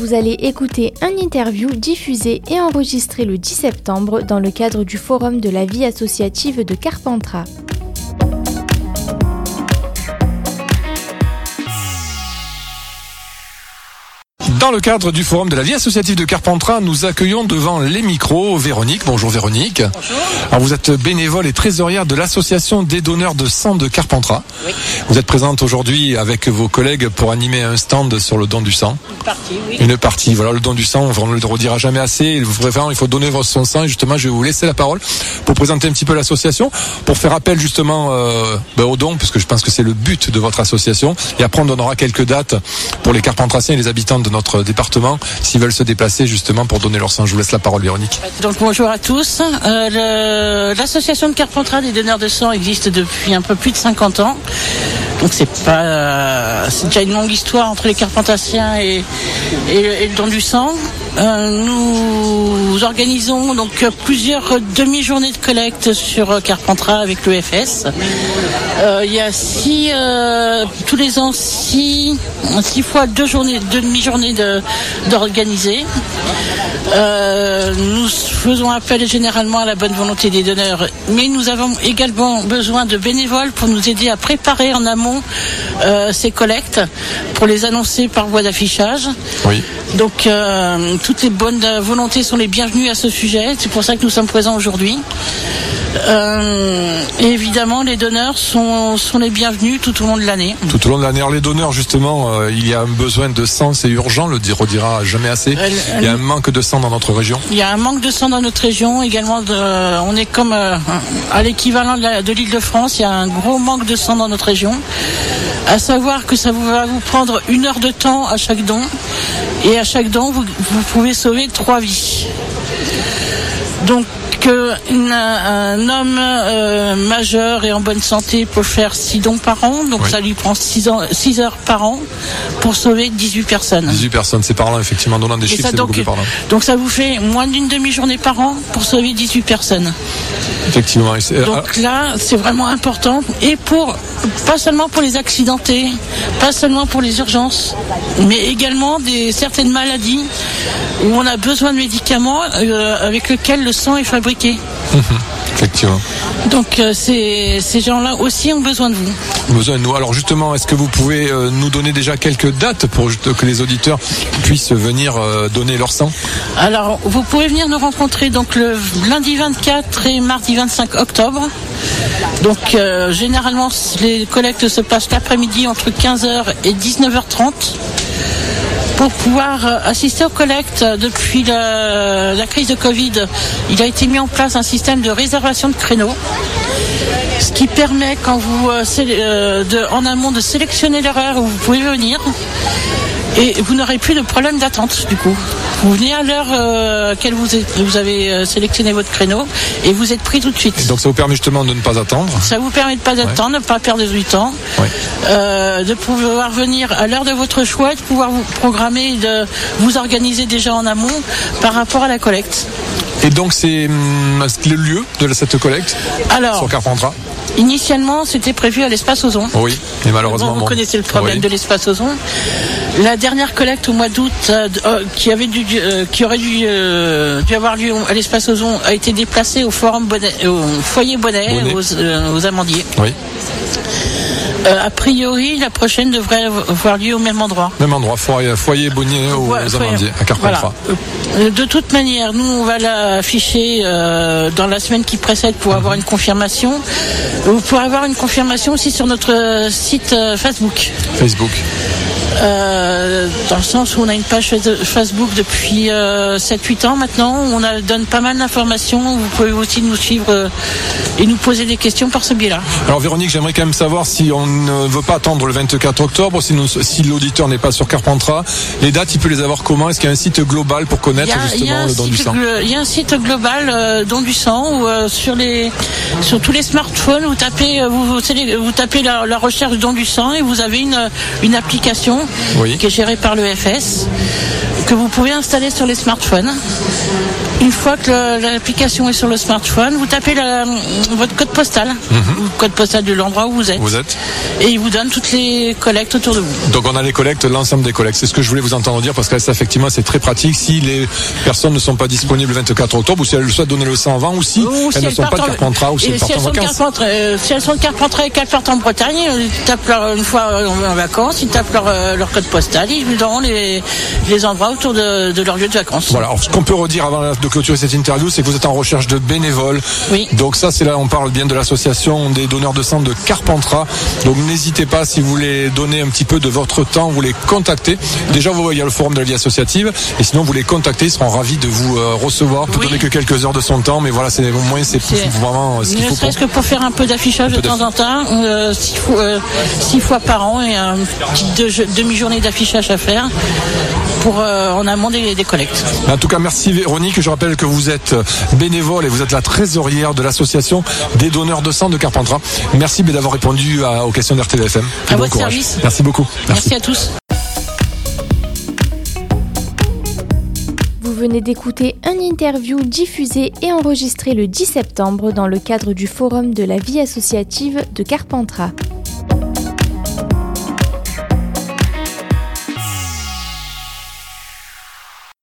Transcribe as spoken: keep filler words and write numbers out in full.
Vous allez écouter une interview diffusée et enregistrée le dix septembre dans le cadre du Forum de la vie associative de Carpentras. Dans le cadre du Forum de la vie associative de Carpentras, nous accueillons devant les micros Véronique. Bonjour Véronique. Bonjour. Alors vous êtes bénévole et trésorière de l'association des donneurs de sang de Carpentras. Oui. Vous êtes présente aujourd'hui avec vos collègues pour animer un stand sur le don du sang. Une partie, oui. Une partie, voilà, le don du sang, on ne le redira jamais assez. Il faut donner son sang et justement, je vais vous laisser la parole pour présenter un petit peu l'association, pour faire appel justement euh, ben, au don, parce que je pense que c'est le but de votre association. Et après, on donnera quelques dates pour les Carpentrassiens et les habitants de notre département s'ils veulent se déplacer justement pour donner leur sang. Je vous laisse la parole, Véronique. Donc bonjour à tous. Euh, le, l'association de Carpentras des donneurs de sang existe depuis un peu plus de cinquante ans. Donc c'est pas, euh, c'est déjà une longue histoire entre les Carpentrassiens et, et, et le don du sang. Euh, nous organisons donc plusieurs demi-journées de collecte sur Carpentras avec l'E F S. Euh, il y a six, euh, tous les ans six, six fois deux journées, deux demi-journées de, d'organiser. Euh, nous faisons appel généralement à la bonne volonté des donneurs, mais nous avons également besoin de bénévoles pour nous aider à préparer en amont euh, ces collectes, pour les annoncer par voie d'affichage. Oui. Donc euh, toutes les bonnes volontés sont les bienvenues à ce sujet, c'est pour ça que nous sommes présents aujourd'hui. Euh, et évidemment, les donneurs sont, sont les bienvenus tout au long de l'année. Tout au long de l'année. Alors, les donneurs, justement, euh, il y a un besoin de sang, c'est urgent, le redira jamais assez. Euh, il y a un manque de sang dans notre région. Il y a un manque de sang dans notre région. Également, de, euh, on est comme euh, à l'équivalent de, la, de l'Île-de-France. Il y a un gros manque de sang dans notre région. À savoir que ça va vous prendre une heure de temps à chaque don. Et à chaque don, vous, vous pouvez sauver trois vies. Donc, qu'un un homme euh, majeur et en bonne santé peut faire six dons par an, donc oui. Ça lui prend six heures par an pour sauver dix-huit personnes. dix-huit personnes, c'est parlant, effectivement, donnant des et chiffres, ça, c'est donc, beaucoup plus parlant. Donc ça vous fait moins d'une demi-journée par an pour sauver dix-huit personnes. Effectivement. Donc là, c'est vraiment important, et pour pas seulement pour les accidentés, pas seulement pour les urgences, mais également des certaines maladies où on a besoin de médicaments euh, avec lesquels le sang est fabriqué. Mmh, effectivement. Donc euh, ces, ces gens-là aussi ont besoin de vous. Besoin de nous. Alors justement, est-ce que vous pouvez euh, nous donner déjà quelques dates pour que les auditeurs puissent venir euh, donner leur sang ? Alors vous pouvez venir nous rencontrer donc le lundi vingt-quatre et mardi vingt-cinq octobre. Donc euh, généralement les collectes se passent l'après-midi entre quinze heures et dix-neuf heures trente. Pour pouvoir assister aux collectes, depuis la, la crise de Covid, il a été mis en place un système de réservation de créneaux, ce qui permet, quand vous, euh, de, en amont, de sélectionner l'heure où vous pouvez venir, et vous n'aurez plus de problème d'attente du coup. Vous venez à l'heure euh, qu'elle vous, est, vous avez euh, sélectionné votre créneau et vous êtes pris tout de suite. Et donc ça vous permet justement de ne pas attendre. Ça vous permet de ne pas attendre, ouais. De ne pas perdre du temps, ouais. euh, de pouvoir venir à l'heure de votre choix, de pouvoir vous programmer, de vous organiser déjà en amont par rapport à la collecte. Et donc c'est hum, le lieu de cette collecte Alors, sur Carpentras. Initialement, c'était prévu à l'espace Ozon. Oui, et malheureusement. Bon, vous bon. connaissez le problème oui. de l'espace Ozon. La dernière collecte au mois d'août, euh, qui avait dû, euh, qui aurait dû, euh, dû avoir lieu à l'espace Ozon, a été déplacée au forum Bonnet, au foyer Bonnet, Bonnet. Aux, euh, aux Amandiers. Oui. Euh, a priori, la prochaine devrait avoir lieu au même endroit. Même endroit, foyer, foyer Bonnier aux ouais, Amandiers, à Carpentras. Voilà. De toute manière, nous, on va l'afficher euh, dans la semaine qui précède pour mmh. avoir une confirmation. Vous pourrez avoir une confirmation aussi sur notre site euh, Facebook. Facebook. Euh, dans le sens où on a une page Facebook depuis euh, sept huit ans maintenant, où on a, donne pas mal d'informations. Vous pouvez aussi nous suivre euh, et nous poser des questions par ce biais-là. Alors Véronique, j'aimerais quand même savoir, si on ne veut pas attendre le vingt-quatre octobre, si, nous, si l'auditeur n'est pas sur Carpentras, les dates, il peut les avoir comment ? Est-ce qu'il y a un site global pour connaître a, justement le don du sang ? Il y a un site global euh, don du sang où euh, sur les sur tous les smartphones, vous tapez vous, vous, vous tapez la, la recherche don du sang et vous avez une une application oui. qui est gérée par l'E F S, que vous pouvez installer sur les smartphones. Une fois que le, l'application est sur le smartphone, vous tapez la, votre code postal, mm-hmm. ou le code postal de l'endroit où vous êtes. Vous êtes. Et il vous donne toutes les collectes autour de vous. Donc on a les collectes, l'ensemble des collectes. C'est ce que je voulais vous entendre dire parce que ça, effectivement, c'est très pratique. Si les personnes ne sont pas disponibles le vingt-quatre octobre, ou si elles souhaitent donner le sang avant, ou si ou elles si ne elles sont pas de Carpentras, ou si elles partent en vacances. Euh, si elles sont de Carpentras et qu'elles partent en Bretagne, ils tapent leur, une fois en vacances, ils tapent leur, leur code postal, ils vous donneront les, les endroits autour de, de leur lieu de vacances. Voilà. Alors, ce qu'on peut redire avant de clôturer cette interview, c'est que vous êtes en recherche de bénévoles. Oui. Donc ça, c'est là, on parle bien de l'association des donneurs de sang de Carpentras. Donc n'hésitez pas, si vous voulez donner un petit peu de votre temps, vous les contactez. Déjà, vous voyez, il y a le forum de la vie associative, et sinon vous les contactez, ils seront ravis de vous euh, recevoir. Peut oui. donner que quelques heures de son temps, mais voilà, c'est au moins c'est, c'est vraiment ce qu'il faut. Ne serait-ce que pour faire un peu d'affichage un peu de temps en temps, euh, six, fois, euh, six fois par an, et une petite demi-journée d'affichage à faire. Pour euh, en amont des, des collectes. En tout cas, merci Véronique. Je rappelle que vous êtes bénévole et vous êtes la trésorière de l'association des donneurs de sang de Carpentras. Merci d'avoir répondu à, aux questions d'R T V F M. À bon votre courage. Service. Merci beaucoup. Merci. Merci à tous. Vous venez d'écouter une interview diffusée et enregistrée le dix septembre dans le cadre du Forum de la vie associative de Carpentras.